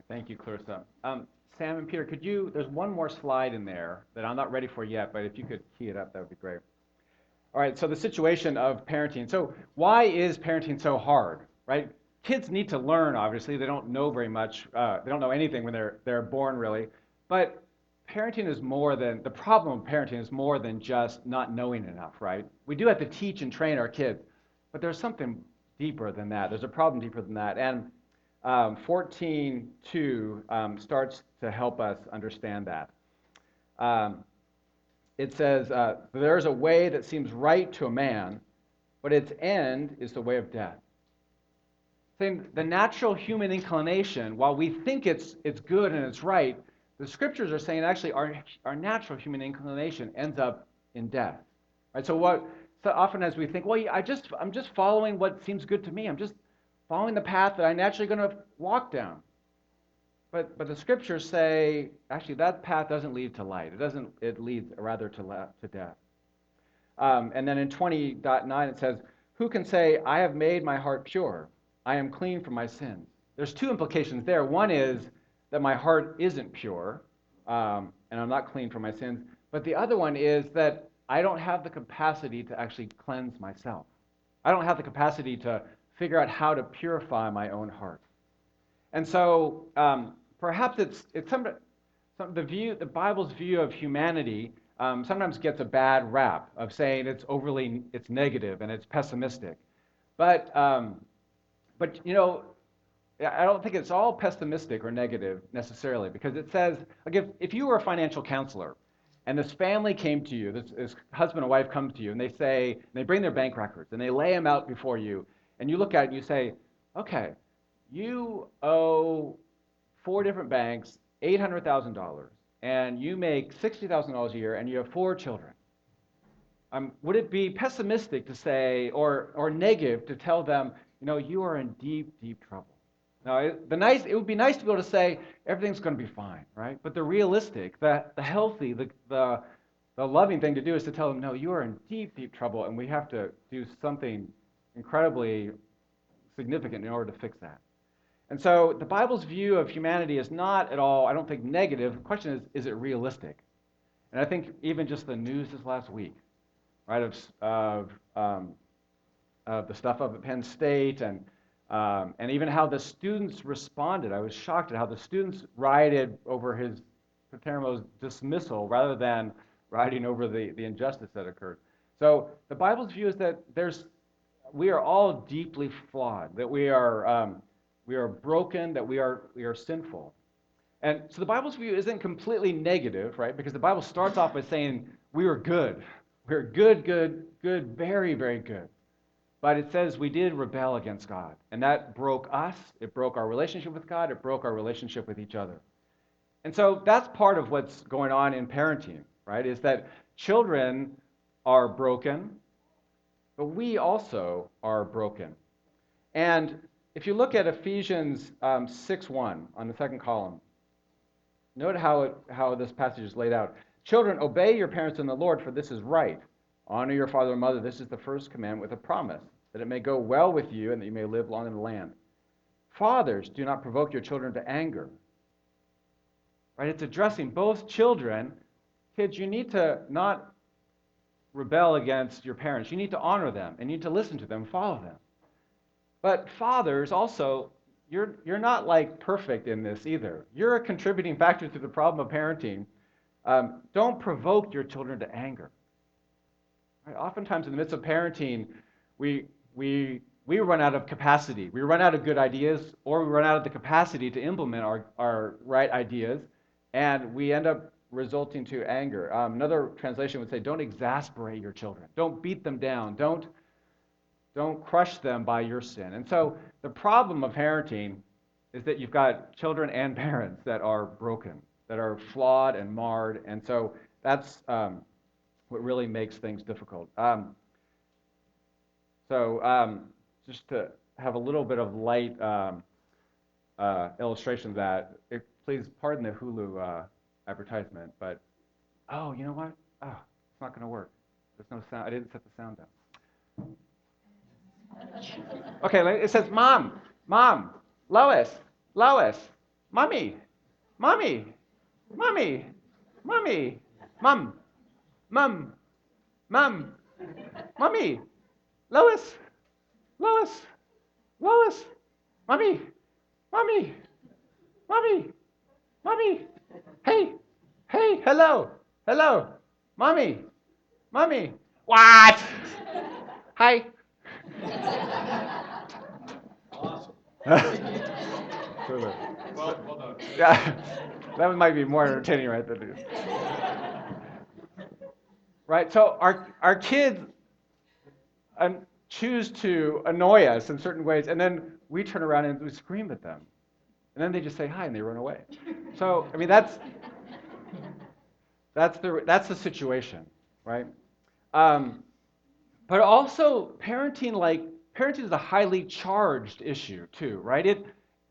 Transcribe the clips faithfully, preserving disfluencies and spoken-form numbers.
Thank you, Clarissa. Um, Sam and Peter, could you, there's one more slide in there that I'm not ready for yet, but if you could key it up, that would be great. All right, so the situation of parenting. So why is parenting so hard, right? Kids need to learn, obviously. They don't know very much. Uh, they don't know anything when they're, they're born, really. But parenting is more than, the problem of parenting is more than just not knowing enough, right? We do have to teach and train our kids, but there's something deeper than that. There's a problem deeper than that. And um, fourteen two um, starts to help us understand that. Um, it says, uh, there's a way that seems right to a man, but its end is the way of death. Saying the natural human inclination, while we think it's it's good and it's right, the scriptures are saying actually our our natural human inclination ends up in death. Right? So what so often as we think, well, I just I'm just following what seems good to me. I'm just following the path that I'm naturally going to walk down. But but the scriptures say actually that path doesn't lead to light. It doesn't. It leads rather to la- to death. Um, and then in twenty point nine it says, "Who can say I have made my heart pure? I am clean from my sins." There's two implications there. One is that my heart isn't pure, um, and I'm not clean from my sins. But the other one is that I don't have the capacity to actually cleanse myself. I don't have the capacity to figure out how to purify my own heart. And so um, perhaps it's it's some, some the view the Bible's view of humanity um, sometimes gets a bad rap of saying it's overly it's negative and it's pessimistic, but um, but you know I don't think it's all pessimistic or negative necessarily because it says like if, if you were a financial counselor and this family came to you, this, this husband and wife come to you and they say and they bring their bank records and they lay them out before you and you look at it and you say, okay, you owe four different banks eight hundred thousand dollars and you make sixty thousand dollars a year and you have four children. Um, would it be pessimistic to say, or, or negative to tell them, you know, you are in deep, deep trouble? Now, it, the nice, it would be nice to be able to say everything's going to be fine, right? But the realistic, the, the healthy, the, the, the loving thing to do is to tell them, no, you are in deep, deep trouble, and we have to do something incredibly significant in order to fix that. And so the Bible's view of humanity is not at all, I don't think, negative. The question is, is it realistic? And I think even just the news this last week, right, of, of, um, of the stuff up at Penn State and um, and even how the students responded. I was shocked at how the students rioted over his Paterno's dismissal rather than rioting over the, the injustice that occurred. So the Bible's view is that there's we are all deeply flawed, that we are um, we are broken, that we are we are sinful. And so the Bible's view isn't completely negative, right? Because the Bible starts off by saying we are good. We're good, good, good, very, very good. But it says we did rebel against God. And that broke us. It broke our relationship with God. It broke our relationship with each other. And so that's part of what's going on in parenting, right? Is that children are broken, but we also are broken. And if you look at Ephesians um, six one on the second column, note how, it, how this passage is laid out. Children, obey your parents in the Lord, for this is right. Honor your father and mother. This is the first commandment with a promise, that it may go well with you and that you may live long in the land. Fathers, do not provoke your children to anger. Right? It's addressing both children. Kids, you need to not rebel against your parents. You need to honor them and you need to listen to them, follow them. But fathers also, you're you're not like perfect in this either. You're a contributing factor to the problem of parenting. Um, don't provoke your children to anger. Right? Oftentimes in the midst of parenting, we we we run out of capacity. We run out of good ideas, or we run out of the capacity to implement our, our right ideas, and we end up resulting to anger. Um, another translation would say, don't exasperate your children. Don't beat them down. Don't Don't crush them by your sin. And so the problem of parenting is that you've got children and parents that are broken, that are flawed and marred. And so that's um, what really makes things difficult. Um, so um, just to have a little bit of light um, uh, illustration of that, it, please pardon the Hulu uh, advertisement, but, oh, you know what? Oh, it's not going to work. There's no sound. I didn't set the sound down. Okay, it says, Mom, Mom, Lois, Lois, Mommy, mommy, mommy, mommy, mum, mum, mum, mommy, Lois, Lois, Lois, mommy, mommy, mommy, mommy, hey, hey, hello, hello, mommy, mommy, what? Hi. Awesome. Well, Well, well done. yeah, that might be more entertaining, right? Than it. Right. So our our kids um, choose to annoy us in certain ways, and then we turn around and we scream at them, and then they just say hi and they run away. So I mean that's that's the that's the situation, right? Um, but also parenting, like parenting, is a highly charged issue too, right? It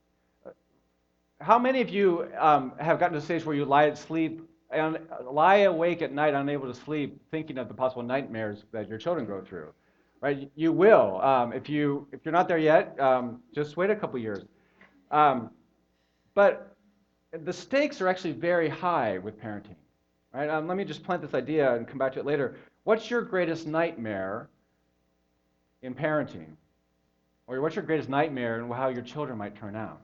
How many of you um, have gotten to a stage where you lie at sleep and lie awake at night, unable to sleep, thinking of the possible nightmares that your children go through? Right? You will. Um, if you if you're not there yet, um, just wait a couple years. Um, but the stakes are actually very high with parenting. Right? Um, let me just plant this idea and come back to it later. What's your greatest nightmare in parenting, or what's your greatest nightmare in how your children might turn out?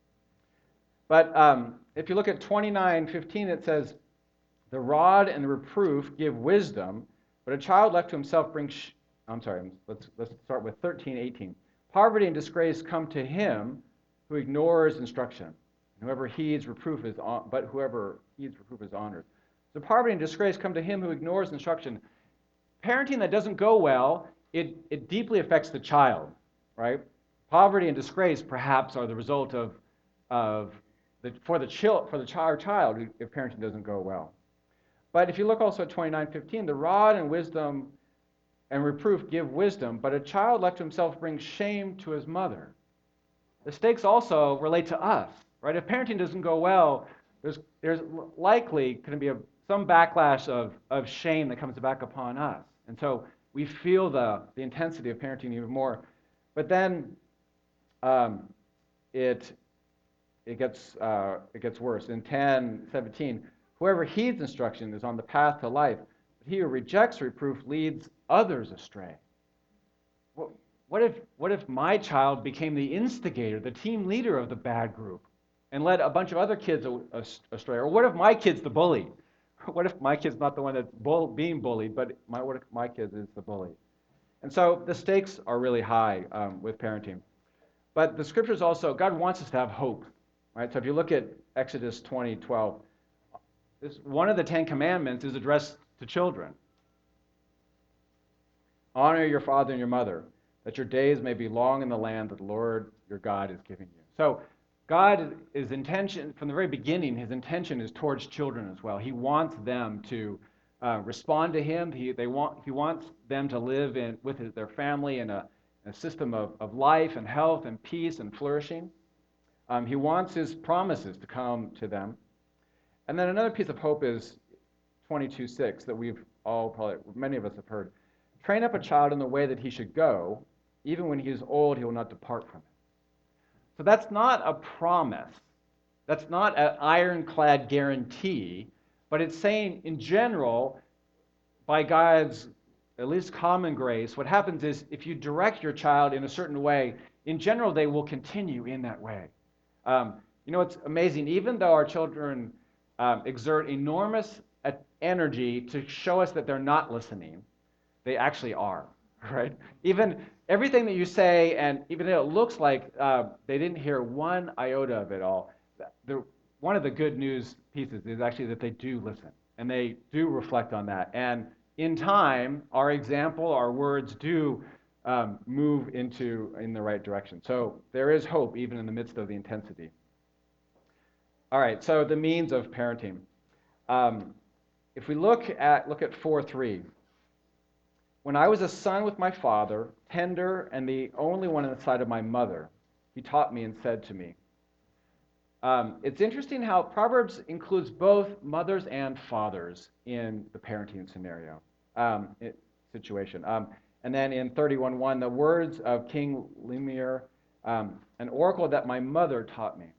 But um, if you look at twenty-nine fifteen, it says, "The rod and the reproof give wisdom, but a child left to himself brings." Sh- I'm sorry. Let's let's start with thirteen eighteen. "Poverty and disgrace come to him who ignores instruction. And whoever heeds reproof is on, but whoever heeds reproof is honored." So poverty and disgrace come to him who ignores instruction. Parenting that doesn't go well, it it deeply affects the child, right? Poverty and disgrace perhaps are the result of of the, for the chil, for the child, child if parenting doesn't go well. But if you look also at twenty-nine fifteen, the rod and wisdom and reproof give wisdom, but a child left to himself brings shame to his mother. The stakes also relate to us, right? If parenting doesn't go well, there's there's likely going to be a, some backlash of, of shame that comes back upon us. And so we feel the, the intensity of parenting even more. But then um, it it gets uh, it gets worse. In ten seventeen, whoever heeds instruction is on the path to life, but he who rejects reproof leads others astray. What, what if what if my child became the instigator, the team leader of the bad group, and led a bunch of other kids astray? Or what if my kid's the bully? What if my kid's not the one that's bull, being bullied, but my, what if my kid is the bully? And so the stakes are really high um, with parenting. But the scriptures also, God wants us to have hope, right? So if you look at Exodus twenty twelve, this, one of the Ten Commandments is addressed to children. Honor your father and your mother, that your days may be long in the land that the Lord your God is giving you. So God is intention, from the very beginning, his intention is towards children as well. He wants them to uh, respond to him. He, they want, he wants them to live in, with his, their family in a, a system of, of life and health and peace and flourishing. Um, he wants his promises to come to them. And then another piece of hope is twenty-two six that we've all probably, many of us have heard. Train up a child in the way that he should go. Even when he is old, he will not depart from it. So that's not a promise. That's not an ironclad guarantee, but it's saying in general, by God's at least common grace, what happens is if you direct your child in a certain way, in general, they will continue in that way. Um, you know, it's amazing. Even though our children um, exert enormous energy to show us that they're not listening, they actually are, right? Even everything that you say, and even though it looks like uh, they didn't hear one iota of it all, the, one of the good news pieces is actually that they do listen, and they do reflect on that. And in time, our example, our words do um, move into in the right direction. So there is hope even in the midst of the intensity. All right, so the means of parenting. Um, if we look at look at four three, when I was a son with my father, tender and the only one in the sight of my mother, he taught me and said to me. Um, it's interesting how Proverbs includes both mothers and fathers in the parenting scenario um, it, situation. Um, and then in thirty-one one, the words of King Lemuel, um, an oracle that my mother taught me.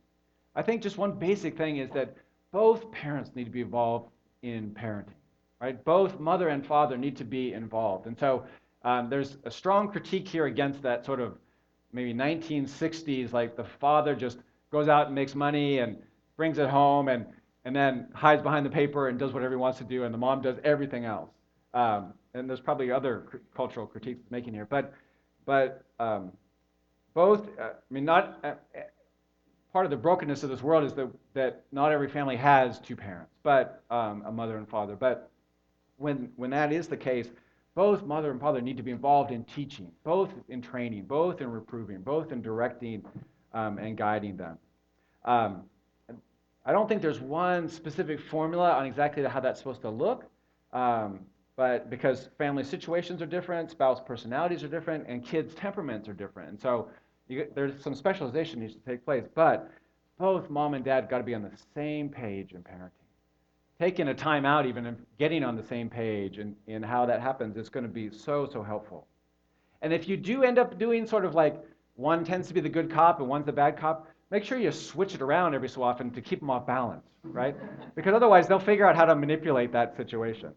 I think just one basic thing is that both parents need to be involved in parenting, right? Both mother and father need to be involved. And so um, there's a strong critique here against that sort of maybe nineteen sixties, like the father just goes out and makes money and brings it home and, and then hides behind the paper and does whatever he wants to do, and the mom does everything else. Um, and there's probably other cr- cultural critiques it's making here. But, but um, both, uh, I mean, not, uh, part of the brokenness of this world is that, that not every family has two parents, but um, a mother and father. But when, when that is the case, both mother and father need to be involved in teaching, both in training, both in reproving, both in directing um, and guiding them. Um, I don't think there's one specific formula on exactly how that's supposed to look, um, but because family situations are different, spouse personalities are different, and kids' temperaments are different. And so you, there's some specialization needs to take place, but both mom and dad got to be on the same page in parenting. Taking a time out even and getting on the same page and in how that happens is going to be so, so helpful. And if you do end up doing sort of like one tends to be the good cop and one's the bad cop, make sure you switch it around every so often to keep them off balance, right? Because otherwise they'll figure out how to manipulate that situation.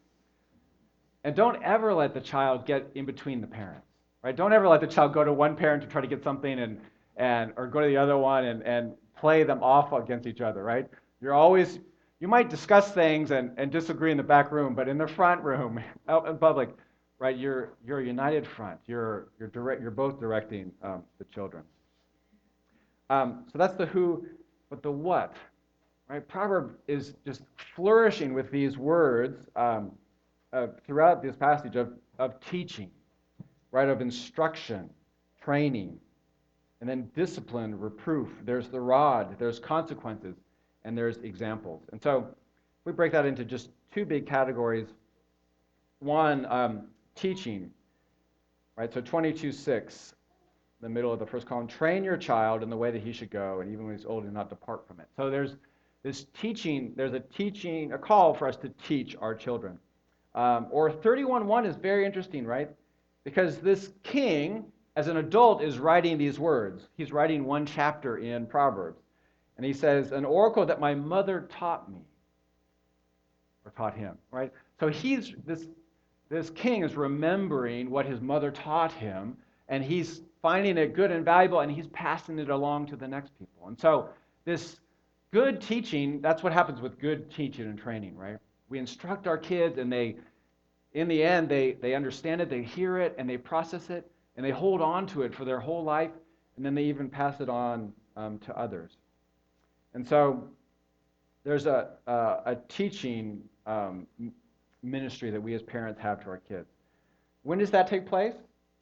And don't ever let the child get in between the parents, right? Don't ever let the child go to one parent to try to get something and, and or go to the other one and, and play them off against each other, right? You're always, you might discuss things and, and disagree in the back room, but in the front room, out in public, right, you're, you're a united front. You're, you're, direct, you're both directing um, the children. Um, so that's the who, but the what, right? Proverb is just flourishing with these words um, uh, throughout this passage of, of teaching, right, of instruction, training, and then discipline, reproof. There's the rod, there's consequences, and there's examples. And so we break that into just two big categories. One, um, teaching, right? So twenty-two six, the middle of the first column, train your child in the way that he should go, and even when he's old, he'll not depart from it. So there's this teaching, there's a teaching, a call for us to teach our children. Um, or thirty-one one is very interesting, right? Because this king, as an adult, is writing these words. He's writing one chapter in Proverbs. And he says, an oracle that my mother taught me, or taught him, right? So he's, this, this king is remembering what his mother taught him, and he's finding it good and valuable, and he's passing it along to the next people. And so this good teaching, that's what happens with good teaching and training, right? We instruct our kids, and they, in the end, they, they understand it, they hear it, and they process it, and they hold on to it for their whole life, and then they even pass it on um, to others. And so there's a, a, a teaching um, ministry that we as parents have to our kids. When does that take place?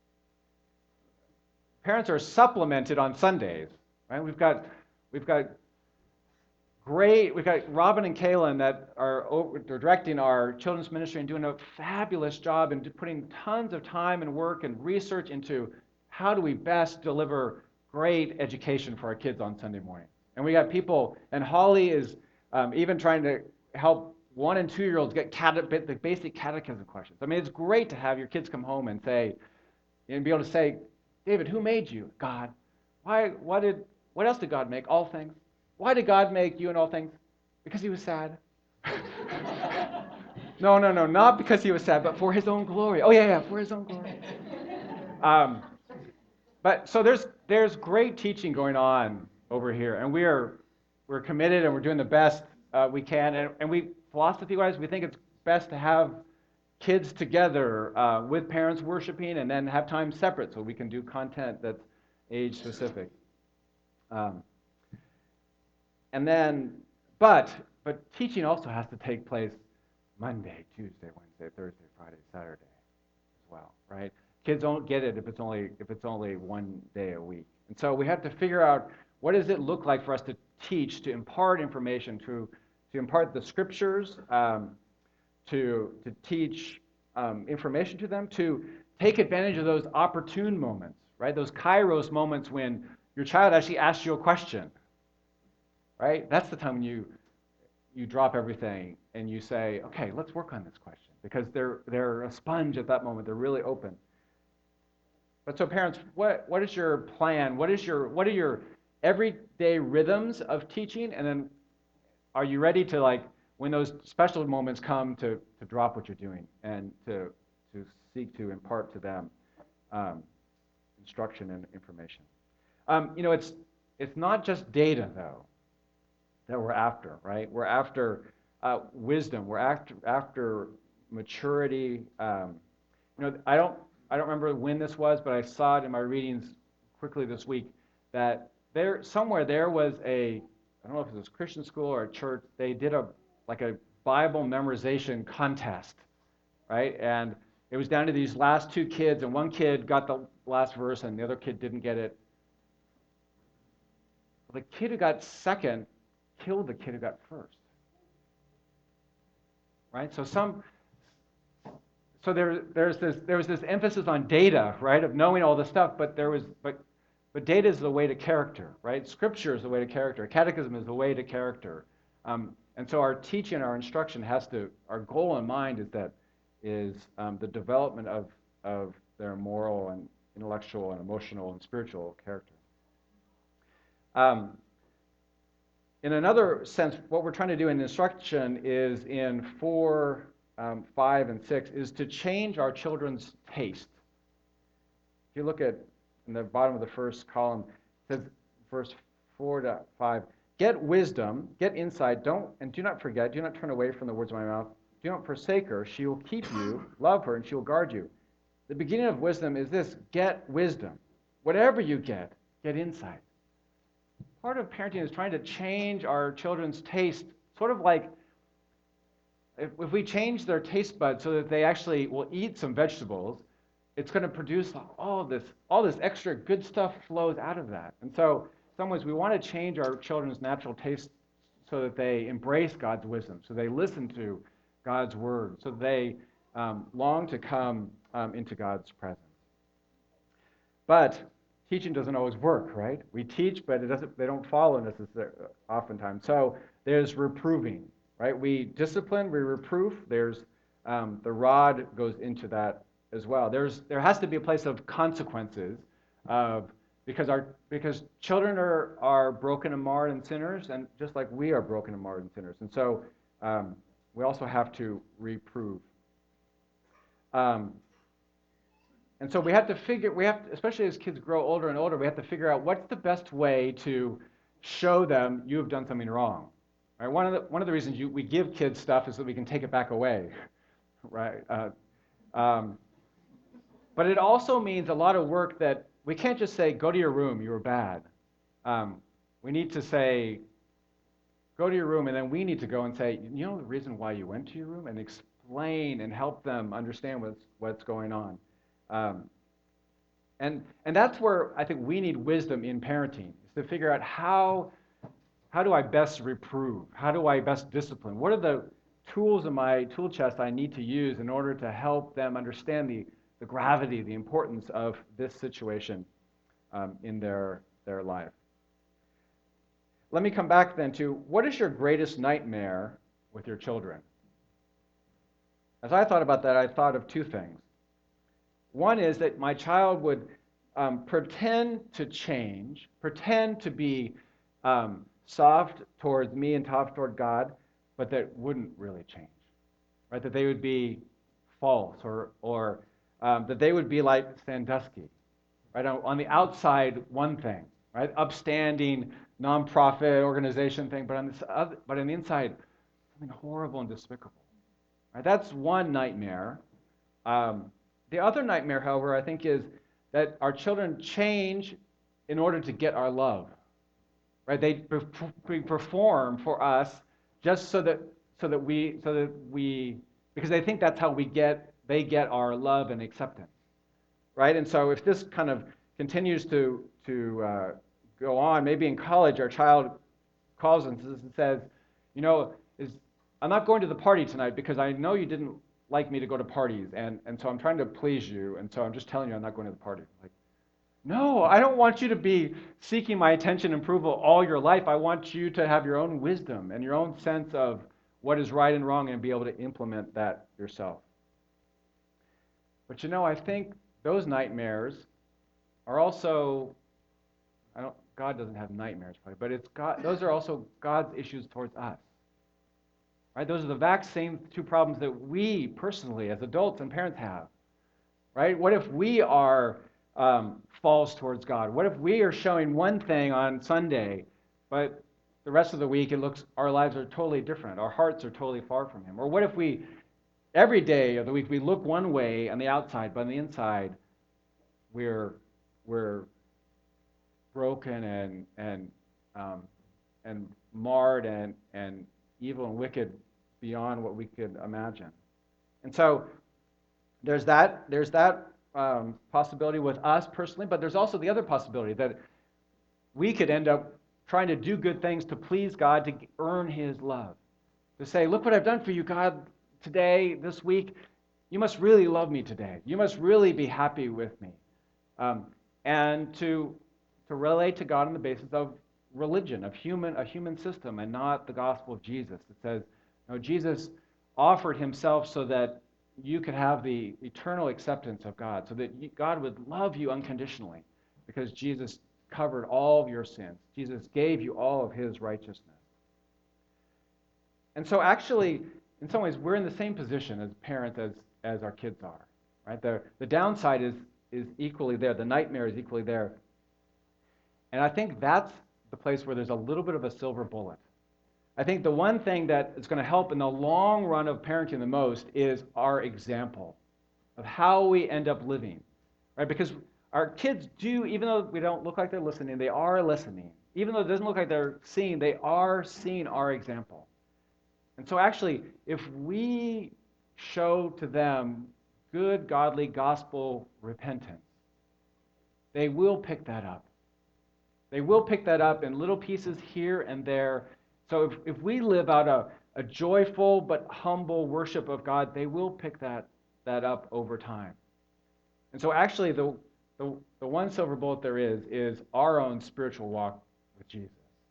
Parents are supplemented on Sundays, right? We've got, we've got great, we've got Robin and Kaylin that are over, directing our children's ministry and doing a fabulous job and putting tons of time and work and research into how do we best deliver great education for our kids on Sunday morning. And we got people, and Holly is um, even trying to help one and two-year-olds get cate- the basic catechism questions. I mean, it's great to have your kids come home and say, and be able to say, David, who made you? God. Why, why did, what else did God make? All things. Why did God make you and all things? Because he was sad. no, no, no, not because he was sad, but for his own glory. Oh, yeah, yeah, for his own glory. Um, but so there's there's great teaching going on over here, and we are we're committed and we're doing the best uh, we can. And, and we philosophy-wise, we think it's best to have kids together uh, with parents worshiping, and then have time separate so we can do content that's age-specific. Um, and then, but but teaching also has to take place Monday, Tuesday, Wednesday, Thursday, Friday, Saturday as well, right? Kids don't get it if it's only if it's only one day a week. And so we have to figure out what does it look like for us to teach, to impart information, to to impart the scriptures, um, to to teach um, information to them, to take advantage of those opportune moments, right? Those kairos moments when your child actually asks you a question, right? That's the time when you you drop everything and you say, okay, let's work on this question, because they're they're a sponge at that moment. They're really open. But so parents, what what is your plan? What is your what are your everyday weekday rhythms of teaching, and then are you ready to, like, when those special moments come, to, to drop what you're doing and to, to seek to impart to them um, instruction and information? Um, you know, it's, it's not just data, though, that we're after, right? We're after uh, wisdom. We're after, after maturity. Um, you know, I don't, I don't remember when this was, but I saw it in my readings quickly this week that there, somewhere there was a, I don't know if it was a Christian school or a church, they did a, like a Bible memorization contest, right? And it was down to these last two kids, and one kid got the last verse and the other kid didn't get it. The kid who got second killed the kid who got first, right? So some, so there, there's this, there was this emphasis on data, right, of knowing all this stuff, but there was, but, but data is the way to character, right? Scripture is the way to character. Catechism is the way to character. Um, and so our teaching, our instruction has to, our goal in mind is that, is um, the development of, of their moral and intellectual and emotional and spiritual character. Um, in another sense, what we're trying to do in instruction is in four, um, five, and six, is to change our children's taste. If you look at in the bottom of the first column, it says verse four to five, get wisdom, get insight, don't, and do not forget, do not turn away from the words of my mouth. Do not forsake her, she will keep you, love her, and she will guard you. The beginning of wisdom is this, get wisdom. Whatever you get, get insight. Part of parenting is trying to change our children's taste, sort of like if, if we change their taste buds so that they actually will eat some vegetables, it's going to produce all this, all this extra good stuff flows out of that. And so, in some ways, we want to change our children's natural taste so that they embrace God's wisdom, so they listen to God's word, so they um, long to come um, into God's presence. But teaching doesn't always work, right? We teach, but it doesn't. They don't follow necessarily oftentimes. So there's reproving, right? We discipline, we reproof. There's um, the rod goes into that as well. There's there has to be a place of consequences, of because our because children are are broken and marred and sinners, and just like we are broken and marred and sinners, and so um, we also have to reprove. Um, And so we have to figure, we have, especially as kids grow older and older, we have to figure out what's the best way to show them you have done something wrong. Right? One of the one of the reasons you, we give kids stuff is so we can take it back away, right? Uh, um, but it also means a lot of work that we can't just say, go to your room, you were bad. Um, we need to say, go to your room, and then we need to go and say, you know the reason why you went to your room, and explain and help them understand what's what's going on. Um, and and that's where I think we need wisdom in parenting, is to figure out how how do I best reprove? How do I best discipline? What are the tools in my tool chest I need to use in order to help them understand the, the gravity, the importance of this situation um, in their, their life? Let me come back then to, what is your greatest nightmare with your children? As I thought about that, I thought of two things. One is that my child would um, pretend to change, pretend to be um, soft towards me and tough toward God, but that wouldn't really change, right? That they would be false, or or um, that they would be like Sandusky, right? On, on the outside, one thing, right? Upstanding, nonprofit organization thing, but on this other, but on the inside, something horrible and despicable, right? That's one nightmare. Um, The other nightmare, however, I think is that our children change in order to get our love, right? They perform for us just so that so that we so that we because they think that's how we get they get our love and acceptance, right? And so if this kind of continues to to uh, go on, maybe in college our child calls us and says, you know, is I'm not going to the party tonight because I know you didn't like me to go to parties, and, and so I'm trying to please you, and so I'm just telling you I'm not going to the party. Like, no, I don't want you to be seeking my attention and approval all your life. I want you to have your own wisdom and your own sense of what is right and wrong and be able to implement that yourself. But you know, I think those nightmares are also, I don't, God doesn't have nightmares, probably, but it's God. Those are also God's issues towards us. Right? Those are the exact same two problems that we personally, as adults and parents, have. Right? What if we are um, false towards God? What if we are showing one thing on Sunday, but the rest of the week it looks our lives are totally different. Our hearts are totally far from Him. Or what if we every day of the week we look one way on the outside, but on the inside we're we're broken and and um, and marred and and evil and wicked beyond what we could imagine. And so there's that there's that um, possibility with us personally, but there's also the other possibility that we could end up trying to do good things to please God, to earn His love. To say, look what I've done for you, God, today, this week. You must really love me today. You must really be happy with me. Um, and to to relate to God on the basis of religion, of human a human system, and not the gospel of Jesus. It says, no, Jesus offered Himself so that you could have the eternal acceptance of God, so that God would love you unconditionally, because Jesus covered all of your sins. Jesus gave you all of His righteousness. And so actually, in some ways, we're in the same position as parents as, as our kids are. Right? The, the downside is, is equally there. The nightmare is equally there. And I think that's the place where there's a little bit of a silver bullet. I think the one thing that is going to help in the long run of parenting the most is our example of how we end up living. Right? Because our kids do, even though we don't look like they're listening, they are listening. Even though it doesn't look like they're seeing, they are seeing our example. And so actually, if we show to them good, godly, gospel repentance, they will pick that up. They will pick that up in little pieces here and there. So if, if we live out a, a joyful but humble worship of God, they will pick that, that up over time. And so actually, the, the, the one silver bullet there is, is our own spiritual walk with Jesus.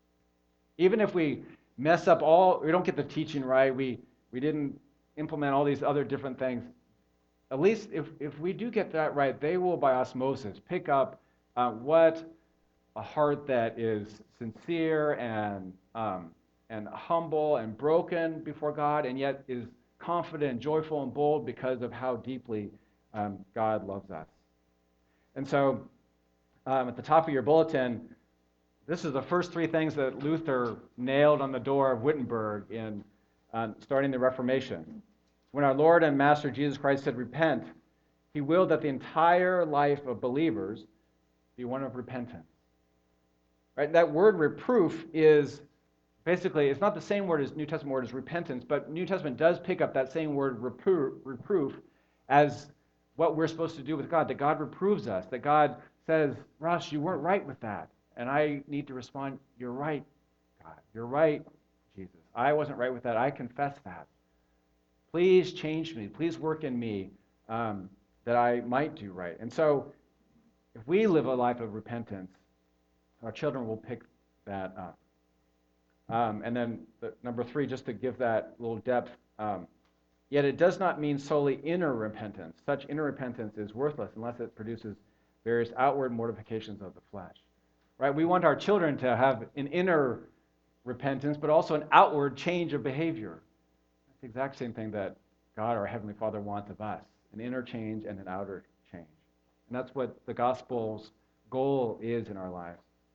Even if we mess up all, we don't get the teaching right, we, we didn't implement all these other different things, at least if, if we do get that right, they will, by osmosis, pick up uh, what a heart that is sincere and um, and humble and broken before God, and yet is confident and joyful and bold because of how deeply um, God loves us. And so, um, at the top of your bulletin, this is the first three things that Luther nailed on the door of Wittenberg in uh, starting the Reformation. When our Lord and Master Jesus Christ said, "Repent," He willed that the entire life of believers be one of repentance. Right? That word reproof is basically, it's not the same word as New Testament word as repentance, but New Testament does pick up that same word reproof, reproof as what we're supposed to do with God, that God reproves us, that God says, Russ, you weren't right with that. And I need to respond, you're right, God. You're right, Jesus. I wasn't right with that. I confess that. Please change me. Please work in me um, that I might do right. And so if we live a life of repentance, our children will pick that up. Um, and then the, number three, just to give that little depth, um, yet it does not mean solely inner repentance. Such inner repentance is worthless unless it produces various outward mortifications of the flesh. Right? We want our children to have an inner repentance, but also an outward change of behavior. That's the exact same thing that God, our Heavenly Father, wants of us, an inner change and an outer change. And that's what the gospel's goal is in our lives.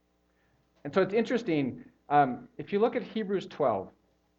And so it's interesting, um, if you look at Hebrews twelve,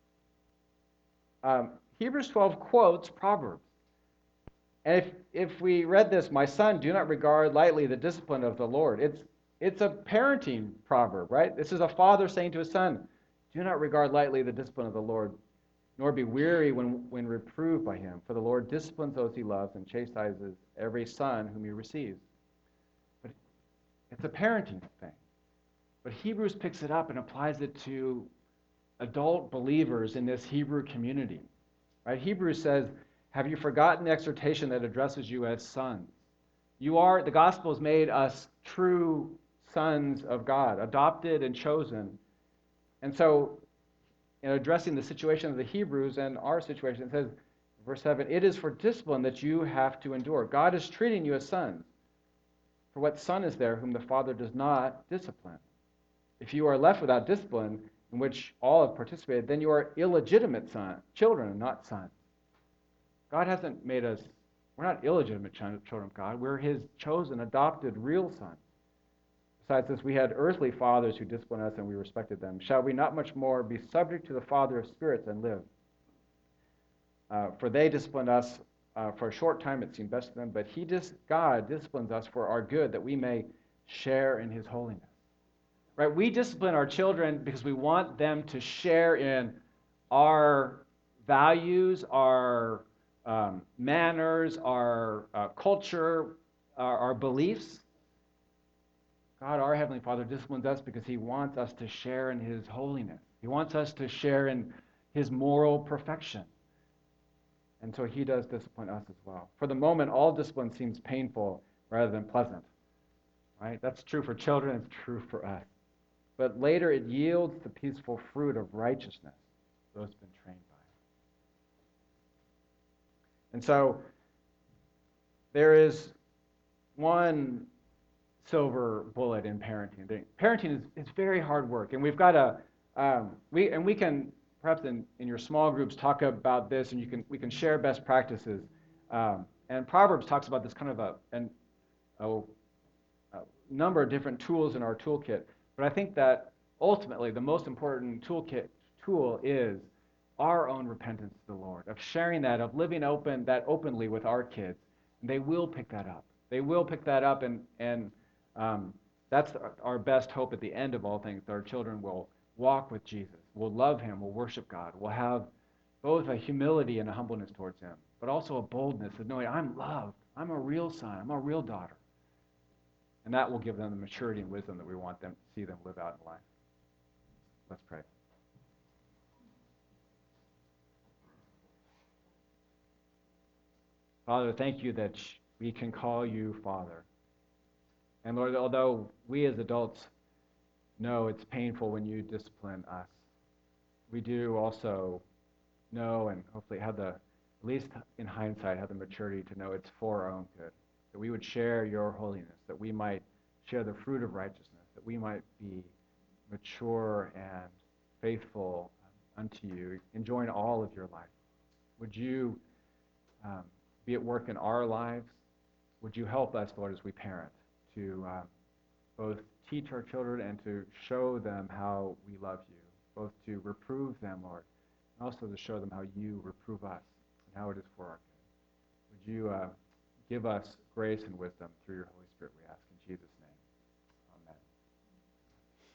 um, Hebrews twelve quotes Proverbs. And if, if we read this, "My son, do not regard lightly the discipline of the Lord." It's, it's a parenting proverb, right? This is a father saying to his son, "Do not regard lightly the discipline of the Lord, nor be weary when, when reproved by him. For the Lord disciplines those he loves and chastises every son whom he receives." But it's a parenting thing. But Hebrews picks it up and applies it to adult believers in this Hebrew community. Right? Hebrews says, "Have you forgotten the exhortation that addresses you as sons?" You are, the gospel has made us true sons of God, adopted and chosen. And so, in addressing the situation of the Hebrews and our situation, it says, verse seven, "It is for discipline that you have to endure." God is treating you as sons. For what son is there whom the Father does not discipline? If you are left without discipline, in which all have participated, then you are illegitimate son, children, not sons. God hasn't made us, we're not illegitimate children of God. We're his chosen, adopted, real sons. Besides this, we had earthly fathers who disciplined us and we respected them. Shall we not much more be subject to the Father of spirits and live? Uh, for they disciplined us uh, for a short time, it seemed best to them, but he dis- God disciplines us for our good, that we may share in his holiness. Right? We discipline our children because we want them to share in our values, our um, manners, our uh, culture, our, our beliefs. God, our Heavenly Father, disciplines us because he wants us to share in his holiness. He wants us to share in his moral perfection. And so he does discipline us as well. For the moment, all discipline seems painful rather than pleasant. Right? That's true for children, it's true for us. But later it yields the peaceful fruit of righteousness, those who've been trained by it. And so there is one silver bullet in parenting. Parenting is, is very hard work, and we've got to um, we and we can perhaps in, in your small groups talk about this, and you can we can share best practices. Um, and Proverbs talks about this kind of a, an, a, a number of different tools in our toolkit. But I think that ultimately the most important toolkit tool is our own repentance to the Lord, of sharing that, of living open that openly with our kids. And they will pick that up. They will pick that up, and and um, that's our best hope at the end of all things. That our children will walk with Jesus, will love him, will worship God, will have both a humility and a humbleness towards him, but also a boldness of knowing I'm loved, I'm a real son, I'm a real daughter. And that will give them the maturity and wisdom that we want them to see them live out in life. Let's pray. Father, thank you that we can call you Father. And Lord, although we as adults know it's painful when you discipline us, we do also know and hopefully have the, at least in hindsight, have the maturity to know it's for our own good. That we would share your holiness, that we might share the fruit of righteousness, that we might be mature and faithful unto you, enjoying all of your life. Would you um, be at work in our lives? Would you help us, Lord, as we parent, to um, both teach our children and to show them how we love you, both to reprove them, Lord, and also to show them how you reprove us and how it is for our good. Would you uh, give us grace and wisdom through your Holy Spirit, we ask.